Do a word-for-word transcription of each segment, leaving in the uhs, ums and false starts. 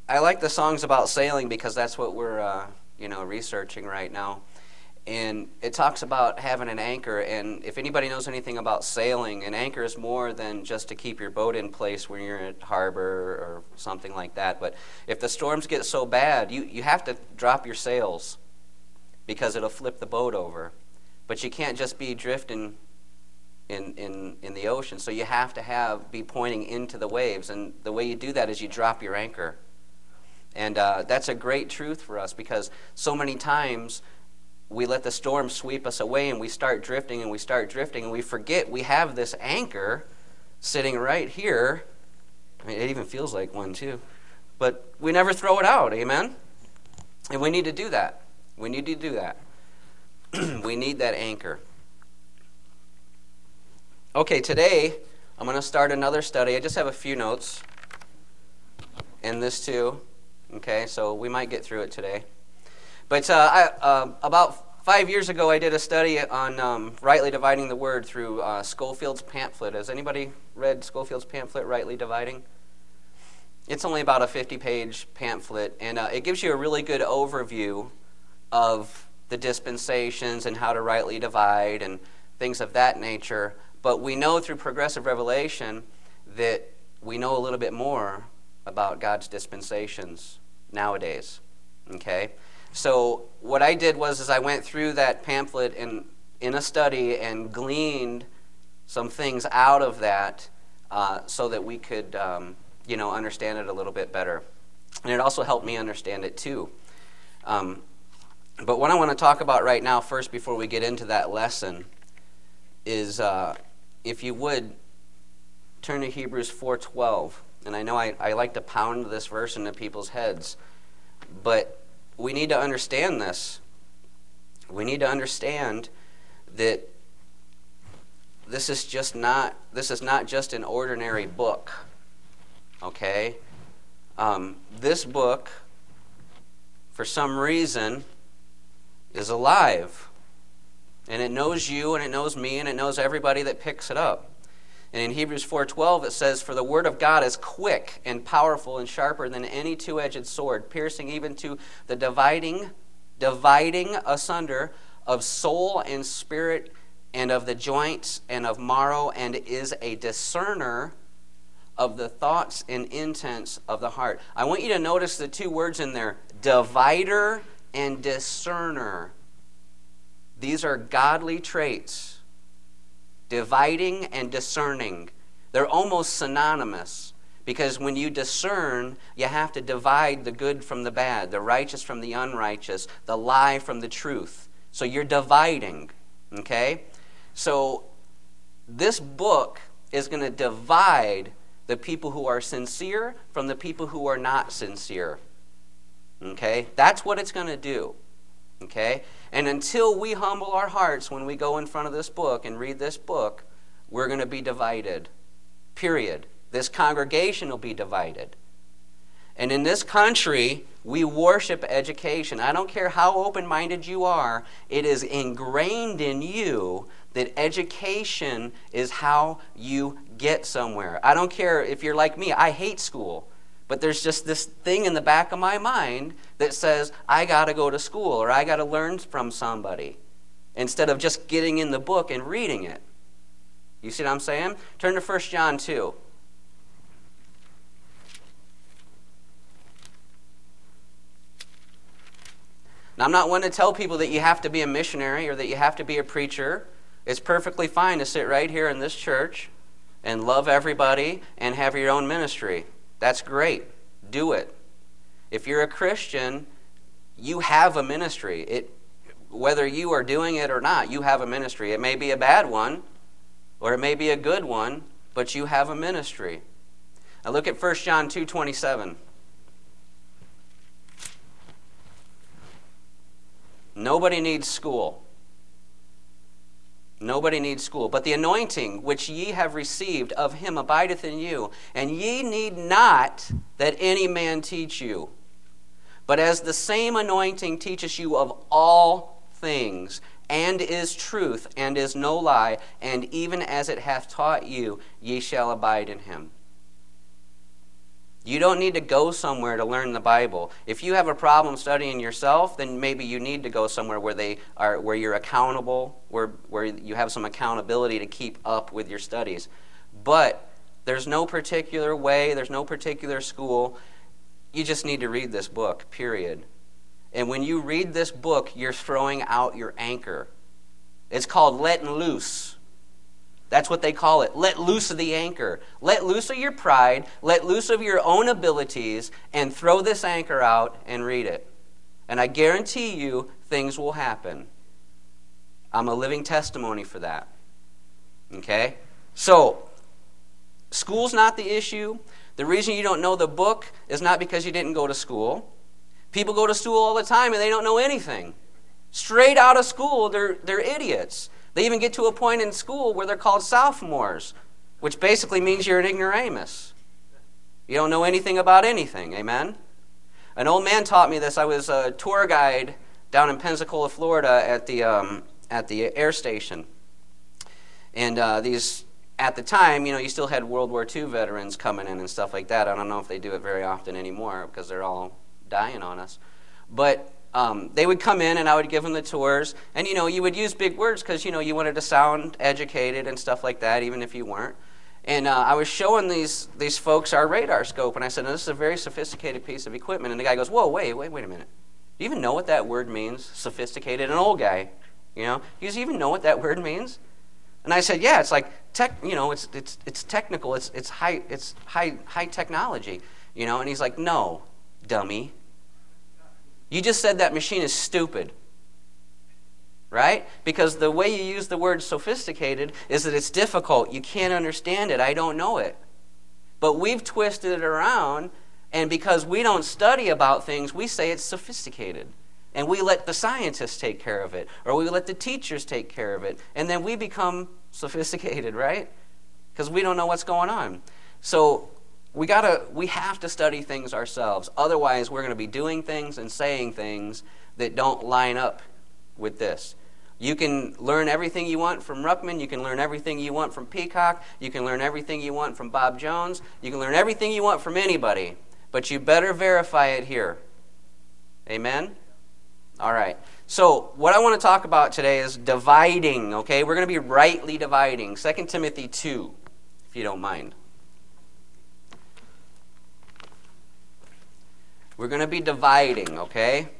I like the songs about sailing because that's what we're, uh, you know, researching right now. And it talks about having an anchor, and if anybody knows anything about sailing, an anchor is more than just to keep your boat in place when you're at harbor or something like that. But if the storms get so bad, you, you have to drop your sails because it'll flip the boat over. But you can't just be drifting in, in, in the ocean, so you have to have be pointing into the waves, and the way you do that is you drop your anchor. And uh, that's a great truth for us because so many times we let the storm sweep us away and we start drifting and we start drifting and we forget we have this anchor sitting right here. I mean, it even feels like one too. But we never throw it out, amen? And we need to do that. We need to do that. We need that anchor. Okay, today I'm going to start another study. I just have a few notes in this too. Okay, so we might get through it today. But uh, I, uh, about five years ago, I did a study on um, rightly dividing the word through uh, Scofield's pamphlet. Has anybody read Scofield's pamphlet, Rightly Dividing? It's only about a fifty-page pamphlet, and uh, it gives you a really good overview of the dispensations and how to rightly divide and things of that nature. But we know through progressive revelation that we know a little bit more about God's dispensations nowadays. Okay? So what I did was is I went through that pamphlet in, in a study and gleaned some things out of that uh, so that we could um, you know, understand it a little bit better. And it also helped me understand it too. Um, but what I want to talk about right now first before we get into that lesson is, uh, if you would, turn to Hebrews four twelve. And I know I, I like to pound this verse into people's heads, but we need to understand this. We need to understand that this is just not this is not just an ordinary book. Okay? Um, this book, for some reason, is alive. And it knows you, and it knows me, and it knows everybody that picks it up. And in Hebrews four twelve it says, "For the word of God is quick and powerful and sharper than any two-edged sword, piercing even to the dividing, dividing asunder of soul and spirit and of the joints and of marrow, and is a discerner of the thoughts and intents of the heart." I want you to notice the two words in there, divider and discerner. These are godly traits. Dividing and discerning. They're almost synonymous because when you discern, you have to divide the good from the bad, the righteous from the unrighteous, the lie from the truth. So you're dividing, okay? So this book is going to divide the people who are sincere from the people who are not sincere, okay? That's what it's going to do. Okay? And until we humble our hearts when we go in front of this book and read this book, we're going to be divided. Period. This congregation will be divided. And in this country, we worship education. I don't care how open-minded you are, it is ingrained in you that education is how you get somewhere. I don't care if you're like me. I hate school. But there's just this thing in the back of my mind that says, I got to go to school or I got to learn from somebody instead of just getting in the book and reading it. You see what I'm saying? Turn to First John two. Now, I'm not one to tell people that you have to be a missionary or that you have to be a preacher. It's perfectly fine to sit right here in this church and love everybody and have your own ministry. That's great. Do it. If you're a Christian, you have a ministry. It, whether you are doing it or not, you have a ministry. It may be a bad one, or it may be a good one, but you have a ministry. Now look at First John two twenty-seven. Nobody needs school. Nobody needs school. But the anointing which ye have received of him abideth in you, and ye need not that any man teach you. But as the same anointing teaches you of all things, and is truth, and is no lie, and even as it hath taught you, ye shall abide in him. You don't need to go somewhere to learn the Bible. If you have a problem studying yourself, then maybe you need to go somewhere where they are, where you're accountable, where where you have some accountability to keep up with your studies. But there's no particular way, there's no particular school. You just need to read this book, period. And when you read this book, you're throwing out your anchor. It's called letting loose. That's what they call it. Let loose of the anchor. Let loose of your pride. Let loose of your own abilities and throw this anchor out and read it. And I guarantee you things will happen. I'm a living testimony for that. Okay? So, school's not the issue. The reason you don't know the book is not because you didn't go to school. People go to school all the time and they don't know anything. Straight out of school, they're, they're idiots. They even get to a point in school where they're called sophomores, which basically means you're an ignoramus. You don't know anything about anything, amen? An old man taught me this. I was a tour guide down in Pensacola, Florida at the um, at the air station. And uh, these, at the time, you know, you still had World War Two veterans coming in and stuff like that. I don't know if they do it very often anymore because they're all dying on us. But Um, they would come in and I would give them the tours. And, you know, you would use big words because, you know, you wanted to sound educated and stuff like that, even if you weren't. And uh, I was showing these these folks our radar scope. And I said, no, this is a very sophisticated piece of equipment. And the guy goes, whoa, wait, wait, wait a minute. Do you even know what that word means, sophisticated? An old guy, you know. Do you even know what that word means? And I said, yeah, it's like, tech, you know, it's it's it's technical. It's it's high it's high high technology, you know. And he's like, no, dummy. You just said that machine is stupid, right? Because the way you use the word sophisticated is that it's difficult. You can't understand it. I don't know it. But we've twisted it around, and because we don't study about things, we say it's sophisticated. And we let the scientists take care of it, or we let the teachers take care of it, and then we become sophisticated, right? Because we don't know what's going on. So We gotta, we have to study things ourselves. Otherwise, we're going to be doing things and saying things that don't line up with this. You can learn everything you want from Ruckman. You can learn everything you want from Peacock. You can learn everything you want from Bob Jones. You can learn everything you want from anybody. But you better verify it here. Amen? All right. So what I want to talk about today is dividing, okay? We're going to be rightly dividing. Second Timothy two, if you don't mind. We're going to be dividing, okay?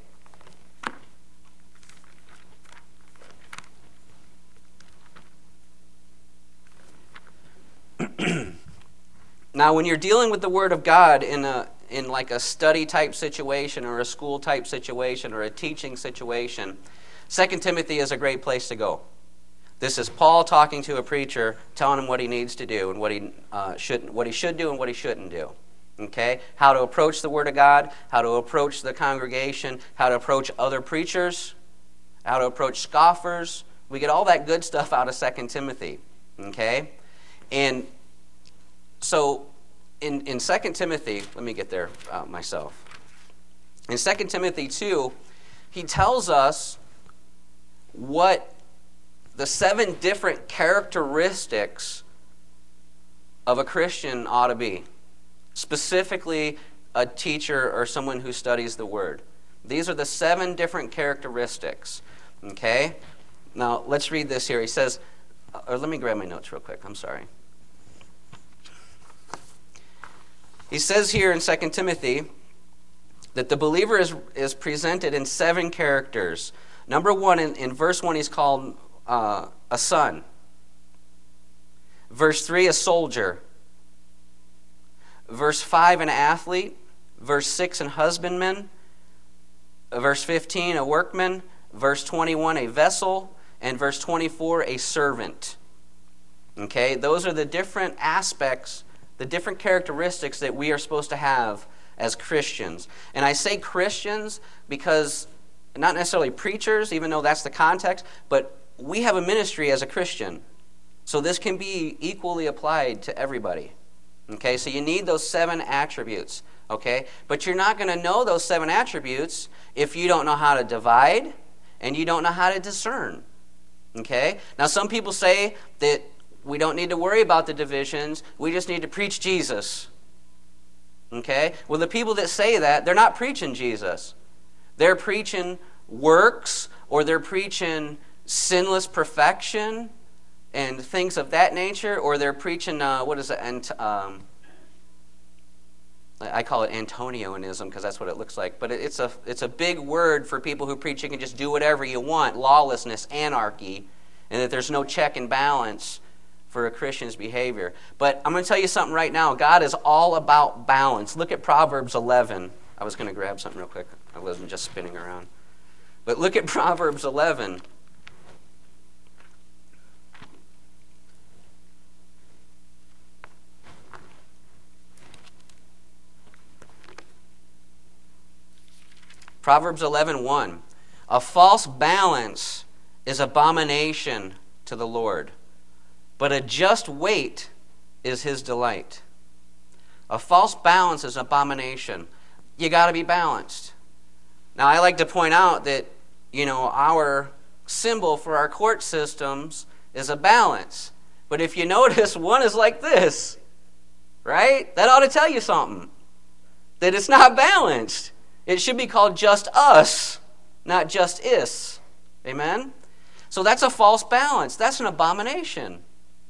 Now, when you're dealing with the Word of God in a in like a study type situation or a school type situation or a teaching situation, Second Timothy is a great place to go. This is Paul talking to a preacher, telling him what he needs to do and what he uh, should what he should do and what he shouldn't do. Okay, how to approach the Word of God, how to approach the congregation, how to approach other preachers, how to approach scoffers. We get all that good stuff out of Second Timothy. Okay, and so in in Second Timothy, let me get there uh, myself. In Second Timothy two, he tells us what the seven different characteristics of a Christian ought to be. Specifically, a teacher or someone who studies the Word. These are the seven different characteristics. Okay? Now, let's read this here. He says, or let me grab my notes real quick. I'm sorry. He says here in Second Timothy that the believer is, is presented in seven characters. Number one, in, in verse one, he's called uh, a son. Verse three, a soldier. Verse five, an athlete. Verse six, an husbandman. Verse fifteen, a workman. Verse twenty-one, a vessel. And verse twenty-four, a servant. Okay, those are the different aspects, the different characteristics that we are supposed to have as Christians. And I say Christians because, not necessarily preachers, even though that's the context, but we have a ministry as a Christian. So this can be equally applied to everybody. Okay, so you need those seven attributes, okay? But you're not going to know those seven attributes if you don't know how to divide and you don't know how to discern, okay? Now, some people say that we don't need to worry about the divisions. We just need to preach Jesus. Okay? Well, the people that say that, they're not preaching Jesus. They're preaching works, or they're preaching sinless perfection and things of that nature, or they're preaching, uh, what is it, Ant- um, I call it Antonionism because that's what it looks like. But it's a, it's a big word for people who preach you can just do whatever you want, lawlessness, anarchy, and that there's no check and balance for a Christian's behavior. But I'm going to tell you something right now. God is all about balance. Look at Proverbs eleven. I was going to grab something real quick. I wasn't just spinning around. But look at Proverbs eleven. Proverbs eleven one. A false balance is abomination to the Lord, but a just weight is his delight. A false balance is abomination. You got to be balanced. Now, I like to point out that, you know, our symbol for our court systems is a balance. But if you notice, one is like this, right? That ought to tell you something. That it's not balanced. It should be called just us, not just is. Amen? So that's a false balance. That's an abomination.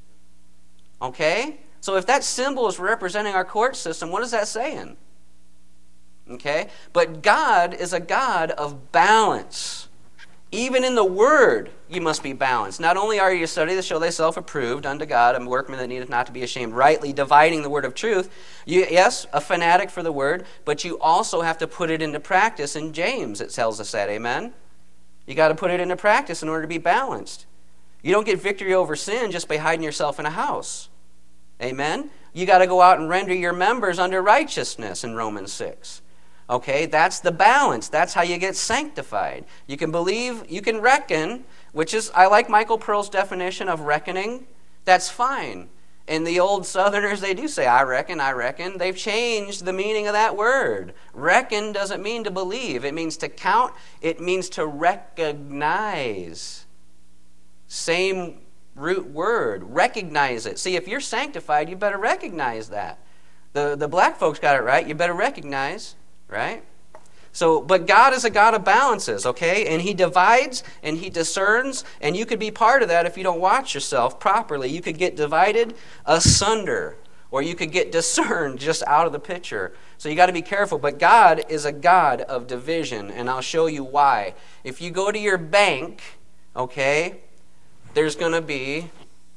Okay? So if that symbol is representing our court system, what is that saying? Okay? But God is a God of balance. Even in the Word, you must be balanced. Not only are you to study to show thyself approved unto God, a workman that needeth not to be ashamed, rightly dividing the word of truth. You, yes, a fanatic for the Word, but you also have to put it into practice. In James, it tells us that. Amen? You got to put it into practice in order to be balanced. You don't get victory over sin just by hiding yourself in a house. Amen? You got to go out and render your members under righteousness in Romans six. Okay, that's the balance. That's how you get sanctified. You can believe, you can reckon, which is, I like Michael Pearl's definition of reckoning. That's fine. And the old Southerners, they do say, I reckon, I reckon. They've changed the meaning of that word. Reckon doesn't mean to believe. It means to count. It means to recognize. Same root word. Recognize it. See, if you're sanctified, you better recognize that. The, the black folks got it right. You better recognize. Right? So, but God is a God of balances, okay? And he divides and he discerns, and you could be part of that if you don't watch yourself properly. You could get divided asunder, or you could get discerned just out of the picture. So you got to be careful. But God is a God of division, and I'll show you why. If you go to your bank, okay, there's going to be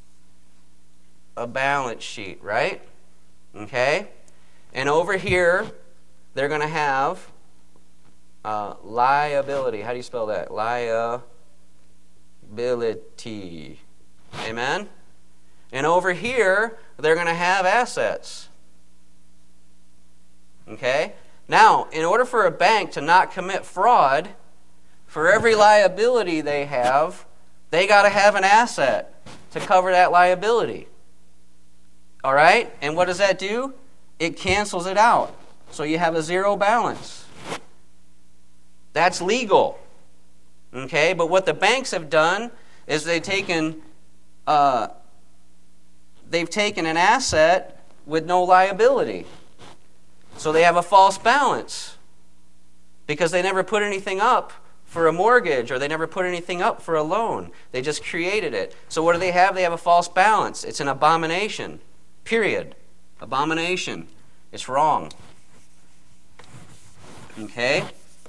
a balance sheet, right? Okay? And over here, they're going to have uh, liability. How do you spell that? Liability. Amen? And over here, they're going to have assets. Okay? Now, in order for a bank to not commit fraud, for every liability they have, they got to have an asset to cover that liability. All right? And what does that do? It cancels it out. So you have a zero balance. That's legal. Okay? But what the banks have done is they've taken uh, they've taken an asset with no liability. So they have a false balance. Because they never put anything up for a mortgage, or they never put anything up for a loan. They just created it. So what do they have? They have a false balance. It's an abomination. Period. Abomination. It's wrong. Okay?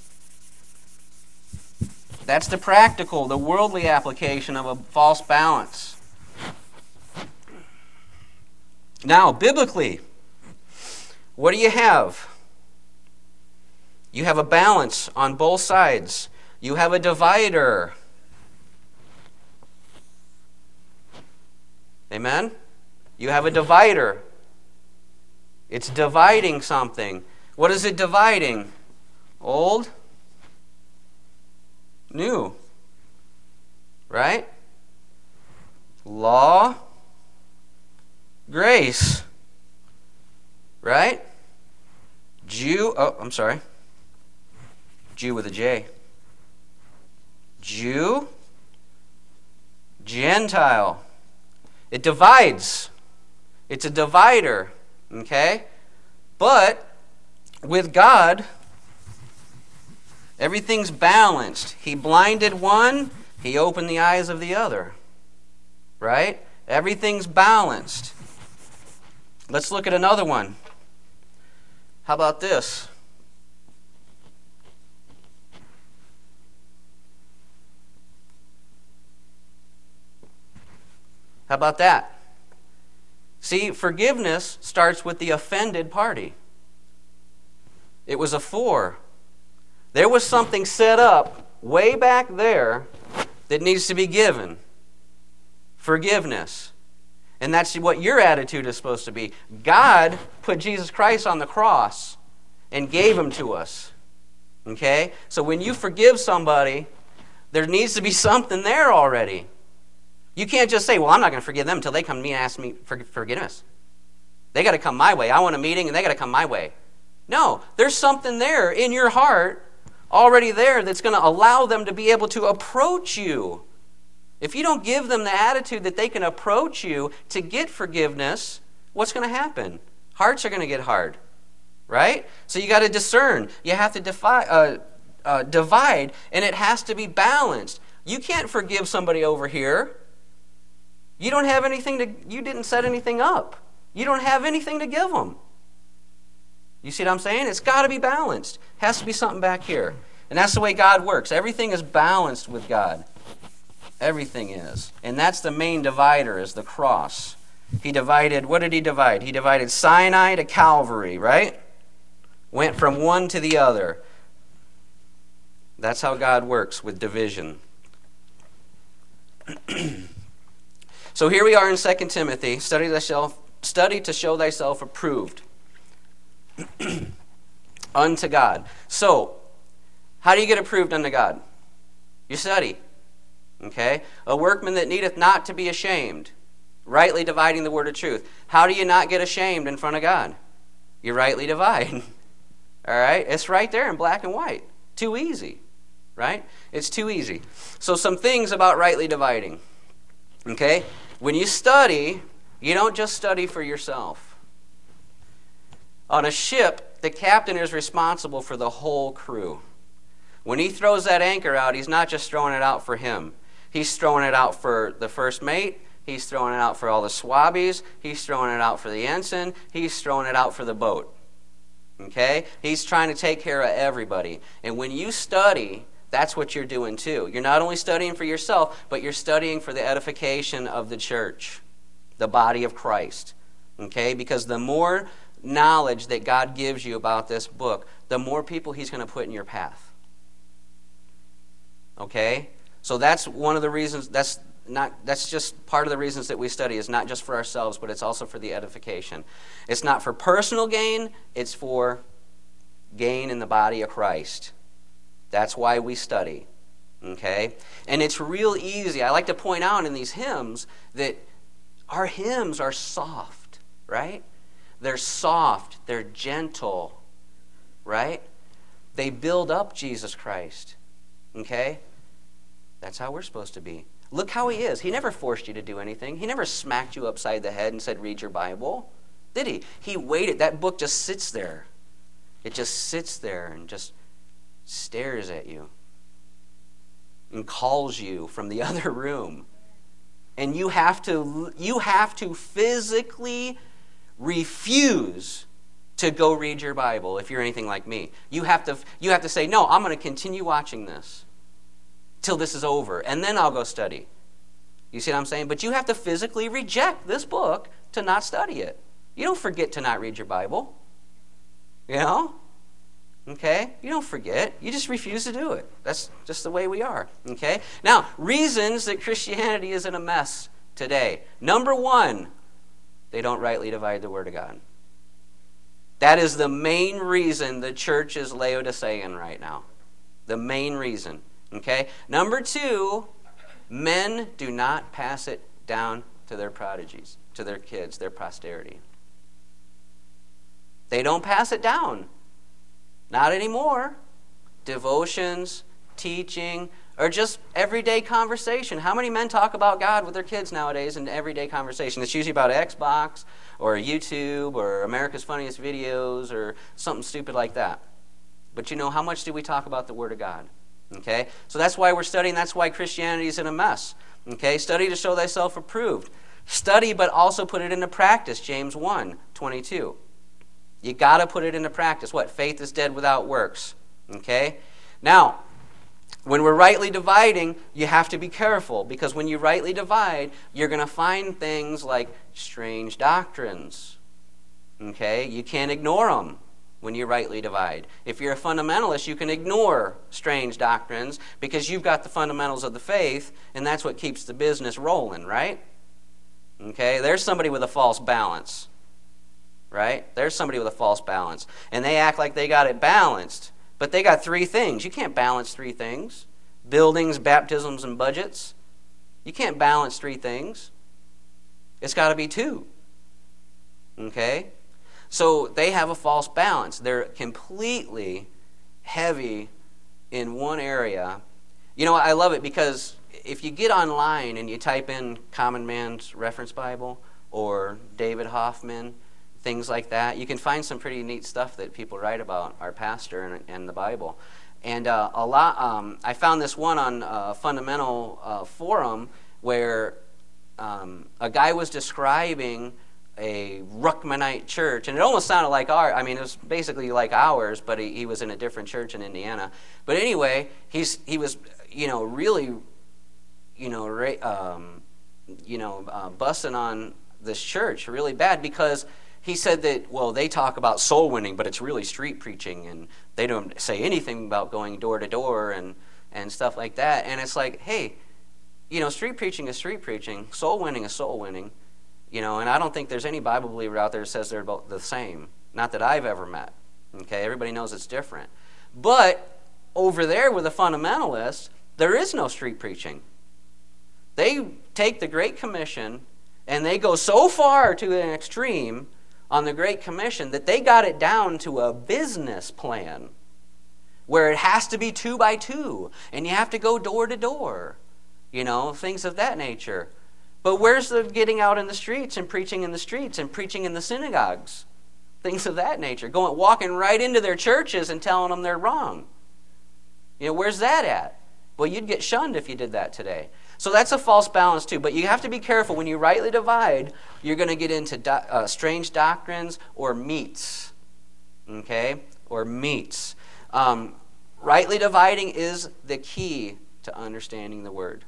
That's the practical, the worldly application of a false balance. Now, biblically, what do you have? You have a balance on both sides. You have a divider. Amen? You have a divider. It's dividing something. What is it dividing? Old, new, right? Law, grace, right? Jew, oh, I'm sorry. Jew with a J. Jew, Gentile. It divides. It's a divider, okay? But with God, everything's balanced. He blinded one, he opened the eyes of the other. Right? Everything's balanced. Let's look at another one. How about this? How about that? See, forgiveness starts with the offended party. It was a four. There was something set up way back there that needs to be given. Forgiveness. And that's what your attitude is supposed to be. God put Jesus Christ on the cross and gave him to us. Okay? So when you forgive somebody, there needs to be something there already. You can't just say, well, I'm not going to forgive them until they come to me and ask me for forgiveness. They got to come my way. I want a meeting and they got to come my way. No, there's something there in your heart already there that's going to allow them to be able to approach you. If you don't give them the attitude that they can approach you to get forgiveness, what's going to happen? Hearts are going to get hard, right? So you got to discern. You have to defy, uh, uh, divide, and it has to be balanced. You can't forgive somebody over here. You don't have anything to. You didn't set anything up. You don't have anything to give them. You see what I'm saying? It's got to be balanced. It has to be something back here, and that's the way God works. Everything is balanced with God. Everything is. And that's the main divider, is the cross. He divided, what did he divide? He divided Sinai to Calvary, right? Went from one to the other. That's how God works with division. So here we are in Second Timothy. Study thyself, study to show thyself approved unto God. So, how do you get approved unto God? You study. Okay? A workman that needeth not to be ashamed, rightly dividing the word of truth. How do you not get ashamed in front of God? You rightly divide. All right? It's right there in black and white. Too easy. Right? It's too easy. So some things about rightly dividing. Okay? When you study, you don't just study for yourself. On a ship, the captain is responsible for the whole crew. When he throws that anchor out, he's not just throwing it out for him. He's throwing it out for the first mate. He's throwing it out for all the swabbies. He's throwing it out for the ensign. He's throwing it out for the boat. Okay? He's trying to take care of everybody. And when you study, that's what you're doing too. You're not only studying for yourself, but you're studying for the edification of the church, the body of Christ. Okay? Because the more knowledge that God gives you about this book, the more people he's going to put in your path. Okay? So that's one of the reasons, that's not that's just part of the reasons that we study. Is not just for ourselves, but it's also for the edification. It's not for personal gain, it's for gain in the body of Christ. That's why we study. Okay? And it's real easy. I like to point out in these hymns that our hymns are soft, right? They're soft, they're gentle, right? They build up Jesus Christ. Okay? That's how we're supposed to be. Look how he is. He never forced you to do anything. He never smacked you upside the head and said, read your Bible. Did he? He waited. That book just sits there. It just sits there and just stares at you and calls you from the other room. And you have to, you have to physically refuse to go read your Bible if you're anything like me. You have to, you have to say, no, I'm going to continue watching this till this is over, and then I'll go study. You see what I'm saying? But you have to physically reject this book to not study it. You don't forget to not read your Bible. You know? Okay? You don't forget. You just refuse to do it. That's just the way we are. Okay? Now, reasons that Christianity is in a mess today. Number one, they don't rightly divide the Word of God. That is the main reason the church is Laodicean right now. The main reason. Okay? Number two, men do not pass it down to their prodigies, to their kids, their posterity. They don't pass it down. Not anymore. Devotions, teaching, or just everyday conversation. How many men talk about God with their kids nowadays in everyday conversation? It's usually about Xbox or YouTube or America's Funniest Videos or something stupid like that. But you know, how much do we talk about the Word of God? Okay? So that's why we're studying. That's why Christianity is in a mess. Okay? Study to show thyself approved. Study, but also put it into practice. James one twenty-two. You got to put it into practice. What? Faith is dead without works. Okay? Now, when we're rightly dividing, you have to be careful, because when you rightly divide, you're going to find things like strange doctrines. Okay? You can't ignore them when you rightly divide. If you're a fundamentalist, you can ignore strange doctrines because you've got the fundamentals of the faith, and that's what keeps the business rolling, right? Okay? There's somebody with a false balance. Right? There's somebody with a false balance. And they act like they got it balanced. But they got three things. You can't balance three things. Buildings, baptisms, and budgets. You can't balance three things. It's got to be two. Okay? So they have a false balance. They're completely heavy in one area. You know, I love it because if you get online and you type in Common Man's Reference Bible or David Hoffman, things like that, you can find some pretty neat stuff that people write about our pastor and, and the Bible. And uh, a lot, um, I found this one on a fundamental uh, forum where um, a guy was describing a Ruckmanite church, and it almost sounded like our, I mean, it was basically like ours, but he, he was in a different church in Indiana. But anyway, he's he was, you know, really, you know, ra- um, you know, uh, busting on this church really bad because he said that, well, they talk about soul winning, but it's really street preaching, and they don't say anything about going door to door and, and stuff like that. And it's like, hey, you know, street preaching is street preaching. Soul winning is soul winning. You know, and I don't think there's any Bible believer out there that says they're both the same. Not that I've ever met. Okay, everybody knows it's different. But over there with the fundamentalists, there is no street preaching. They take the Great Commission, and they go so far to an extreme on the Great Commission that they got it down to a business plan where it has to be two by two and you have to go door to door, you know, things of that nature. But where's the getting out in the streets and preaching in the streets and preaching in the synagogues? Things of that nature. Going, walking right into their churches and telling them they're wrong. You know, where's that at? Well, you'd get shunned if you did that today. So that's a false balance too. But you have to be careful. When you rightly divide, you're going to get into do- uh, strange doctrines or meats. Okay? Or meats. Um, rightly dividing is the key to understanding the Word.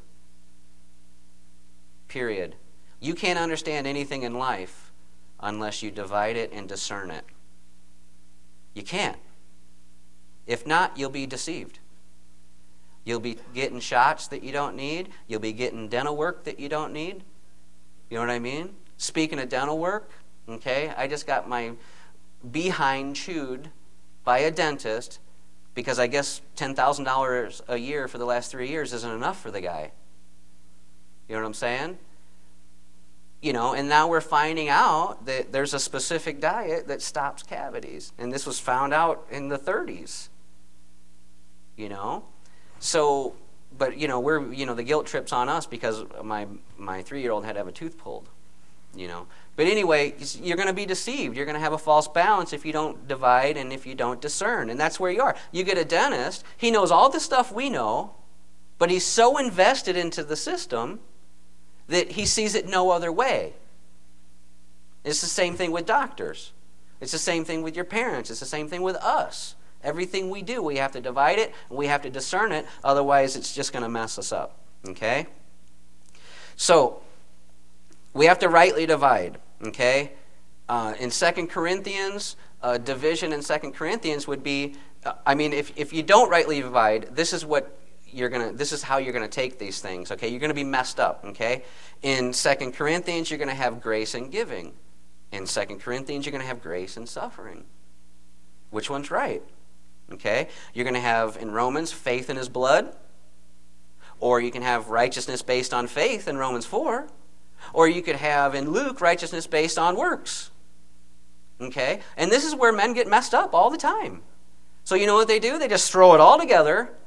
Period. You can't understand anything in life unless you divide it and discern it. You can't. If not, you'll be deceived. You'll be getting shots that you don't need. You'll be getting dental work that you don't need. You know what I mean? Speaking of dental work, okay, I just got my behind chewed by a dentist because I guess ten thousand dollars a year for the last three years isn't enough for the guy. You know what I'm saying? You know, and now we're finding out that there's a specific diet that stops cavities. And this was found out in the thirties. You know? So, but, you know, we're, you know, the guilt trip's on us because my my three-year-old had to have a tooth pulled, you know. But anyway, you're going to be deceived. You're going to have a false balance if you don't divide and if you don't discern. And that's where you are. You get a dentist. He knows all the stuff we know, but he's so invested into the system that he sees it no other way. It's the same thing with doctors. It's the same thing with your parents. It's the same thing with us. Everything we do, we have to divide it, and we have to discern it, otherwise it's just going to mess us up. Okay? So, we have to rightly divide. Okay? Uh, in Second Corinthians, uh, division in Second Corinthians would be, uh, I mean, if, if you don't rightly divide, this is what you're gonna. This is how you're going to take these things. Okay? You're going to be messed up. Okay? In Second Corinthians, you're going to have grace and giving. In Second Corinthians, you're going to have grace and suffering. Which one's right? Okay? You're going to have, in Romans, faith in his blood. Or you can have righteousness based on faith in Romans four. Or you could have, in Luke, righteousness based on works. Okay? And this is where men get messed up all the time. So you know what they do? They just throw it all together,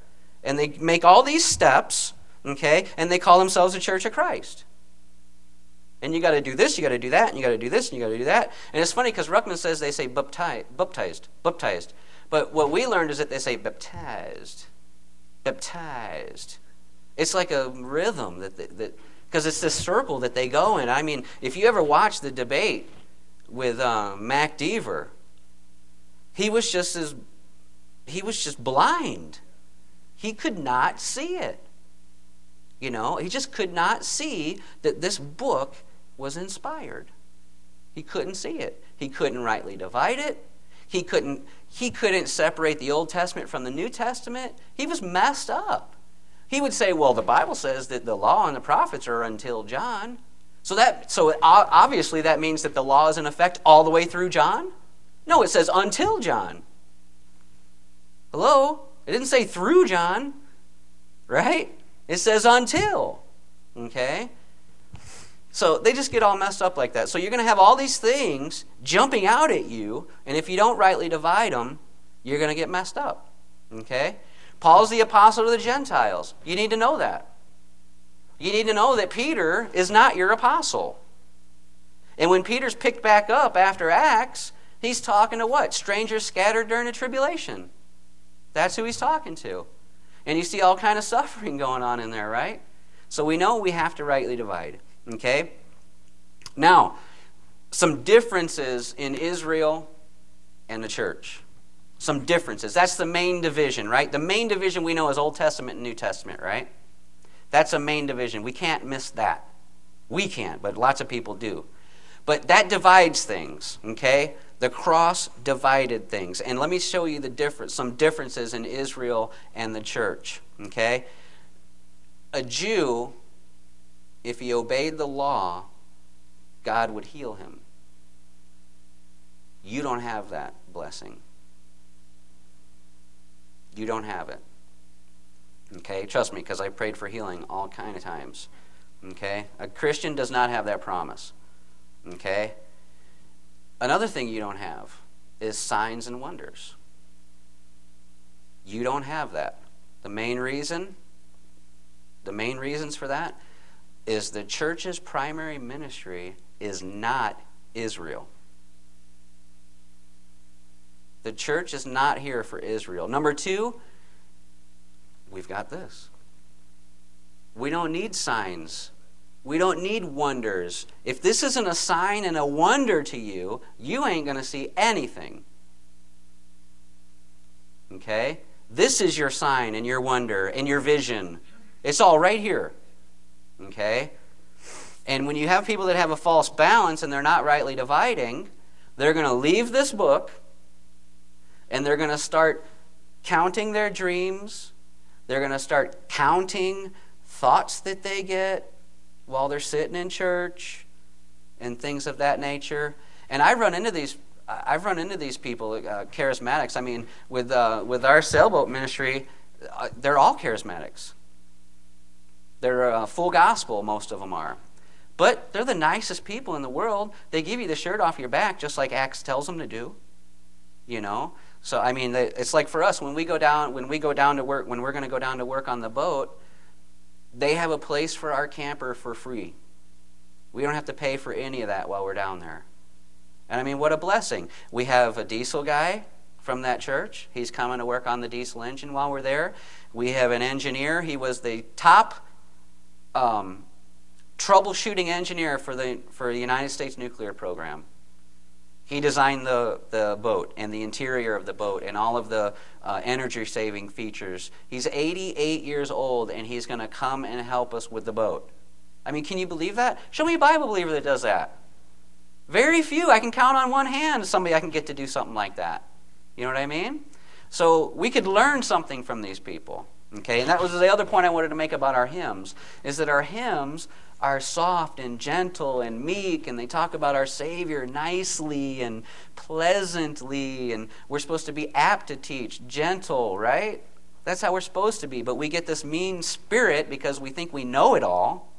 And they make all these steps, okay, and they call themselves the Church of Christ. And you got to do this, you got to do that, and you got to do this, and you got to do that. And it's funny because Ruckman says they say baptized, baptized, baptized. But what we learned is that they say baptized, baptized. It's like a rhythm that that because it's this circle that they go in. I mean, if you ever watch the debate with um, Mac Deaver, he was just as he was just blind. He could not see it. You know, he just could not see that this book was inspired. He couldn't see it. He couldn't rightly divide it. He couldn't he couldn't separate the Old Testament from the New Testament. He was messed up. He would say, well, the Bible says that the law and the prophets are until John. So that so obviously that means that the law is in effect all the way through John? No, it says until John. Hello? It didn't say through John, right? It says until. Okay? So they just get all messed up like that. So you're going to have all these things jumping out at you, and if you don't rightly divide them, you're going to get messed up. Okay? Paul's the apostle to the Gentiles. You need to know that. You need to know that Peter is not your apostle. And when Peter's picked back up after Acts, he's talking to what? Strangers scattered during the tribulation. That's who he's talking to. And you see all kind of suffering going on in there, right? So we know we have to rightly divide. Okay? Now, some differences in Israel and the church. Some differences. That's the main division, right? The main division we know is Old Testament and New Testament, right? That's a main division. We can't miss that. We can't, but lots of people do. But that divides things, okay? The cross divided things. And let me show you the difference, some differences in Israel and the church, okay? A Jew, if he obeyed the law, God would heal him. You don't have that blessing. You don't have it. Okay? Trust me, because I prayed for healing all kind of times. Okay? A Christian does not have that promise. Okay? Another thing you don't have is signs and wonders. You don't have that. The main reason, the main reasons for that is the church's primary ministry is not Israel. The church is not here for Israel. Number two, we've got this. We don't need signs. We don't need wonders. If this isn't a sign and a wonder to you, you ain't going to see anything. Okay? This is your sign and your wonder and your vision. It's all right here. Okay? And when you have people that have a false balance and they're not rightly dividing, they're going to leave this book and they're going to start counting their dreams. They're going to start counting thoughts that they get while they're sitting in church and things of that nature. And I run into these I've run into these people, uh, charismatics. I mean, with uh, with our sailboat ministry, uh, they're all charismatics. They're uh, full gospel, most of them are. But they're the nicest people in the world. They give you the shirt off your back, just like Acts tells them to do. You know? So, I mean, it's like for us, when we go down, when we go down to work, when we're going to go down to work on the boat, they have a place for our camper for free. We don't have to pay for any of that while we're down there. And I mean, what a blessing. We have a diesel guy from that church. He's coming to work on the diesel engine while we're there. We have an engineer. He was the top um, troubleshooting engineer for the for the United States nuclear program. He designed the, the boat and the interior of the boat and all of the uh, energy-saving features. He's eighty-eight years old, and he's going to come and help us with the boat. I mean, can you believe that? Show me a Bible believer that does that. Very few. I can count on one hand somebody I can get to do something like that. You know what I mean? So we could learn something from these people. Okay, and that was the other point I wanted to make about our hymns, is that our hymns are soft and gentle and meek, and they talk about our Savior nicely and pleasantly, and we're supposed to be apt to teach, gentle, right? That's how we're supposed to be, but we get this mean spirit because we think we know it all,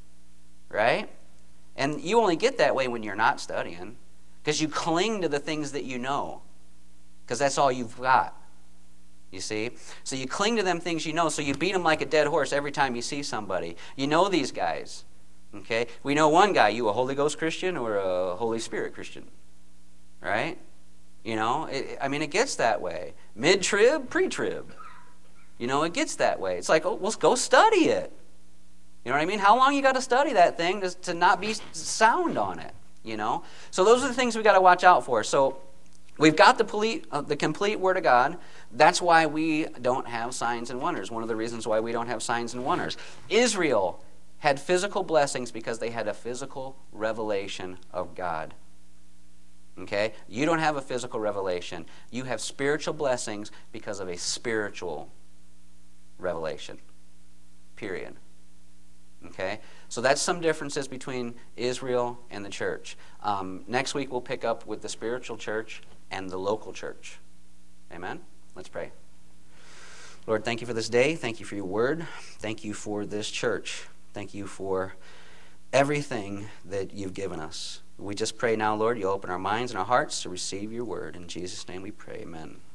right? And you only get that way when you're not studying, because you cling to the things that you know, because that's all you've got. You see? So you cling to them things you know, so you beat them like a dead horse every time you see somebody. You know these guys. Okay? We know one guy, you a Holy Ghost Christian or a Holy Spirit Christian? Right? You know, it, I mean, it gets that way. Mid-trib, pre-trib. You know, it gets that way. It's like, oh, well, go study it. You know what I mean? How long you got to study that thing to, to not be sound on it? You know? So those are the things we got to watch out for. So we've got the complete, uh, the complete Word of God. That's why we don't have signs and wonders. One of the reasons why we don't have signs and wonders. Israel had physical blessings because they had a physical revelation of God. Okay? You don't have a physical revelation. You have spiritual blessings because of a spiritual revelation. Period. Okay? So that's some differences between Israel and the church. Um, next week we'll pick up with the spiritual church and the local church. Amen? Let's pray. Lord, thank you for this day. Thank you for your word. Thank you for this church. Thank you for everything that you've given us. We just pray now, Lord, you open our minds and our hearts to receive your word. In Jesus' name we pray. Amen.